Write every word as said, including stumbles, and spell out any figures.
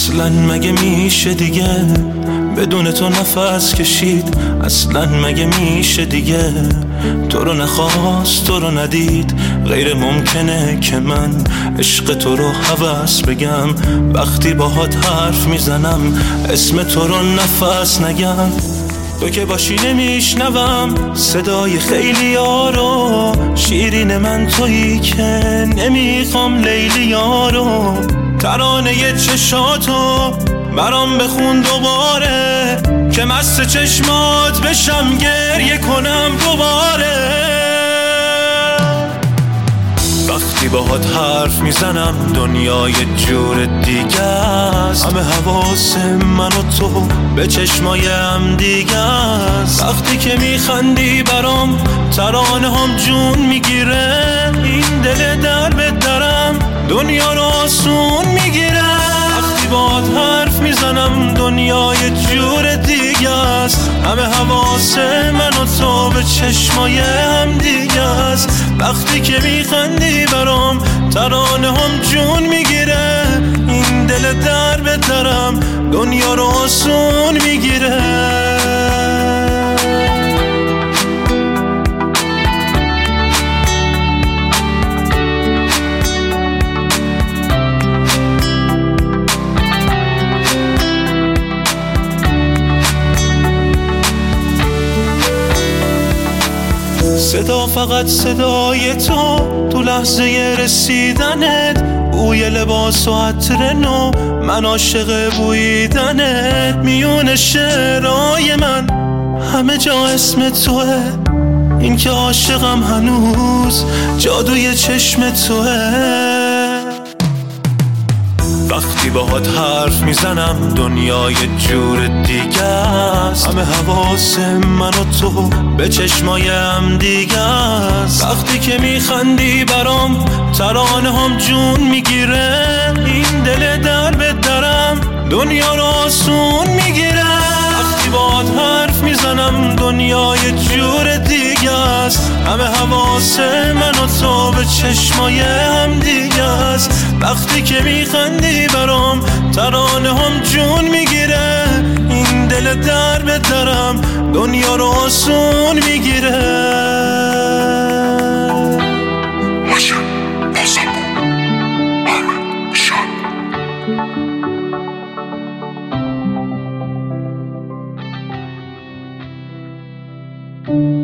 اصلا مگه میشه دیگه بدون تو نفس کشید؟ اصلا مگه میشه دیگه تو رو نخواست تو رو ندید؟ غیر ممکنه که من عشق تو رو هوس بگم وقتی باهات حرف میزنم اسم تو رو نفس نگم. تو که باشی نمیشنوم صدای خیلی ها رو، شیرین من تویی که نمیخوام لیلی ها رو. ترانه چشاتو برام بخون دوباره که مست چشمات بشم گریه کنم دوباره. وقتی باهات حرف میزنم دنیای جور دیگه است، همه حواس من و تو به چشمای هم دیگه است. وقتی که میخندی برام ترانه هم جون میگیره، این دل در به درم دنیا رو آسون میگیره. وقتی باهات حرف میزنم دنیای جور دیگه است، همه حواس من و تو به چشمای هم دیگه است. وقتی که میخندی برام ترانه هم جون میگیره، این دل در به درم دنیا رو آسون میگیره. صدا فقط صدای تو تو لحظه رسیدنت، بوی لباس و عطر نو من عاشق بویدنت. میون شعرهای من همه جا اسم توه، این که عاشقم هنوز جادوی چشم توه. وقتی باهات حرف میزنم دنیای جور دیگه است، همه حواس من و تو به چشمای هم دیگه است. وقتی که میخندی برام ترانه هم جون میگیره، این دل در به درم دنیا رو آسون میگیره. وقتی باهات حرف میزنم دنیای جور دیگه است، همه حواس من و تو به چشمای هم دیگه است. وقتی که میخندی برام ترانه هم جون میگیره، این دل در به درم دنیا رو آسون میگیره. Thank you.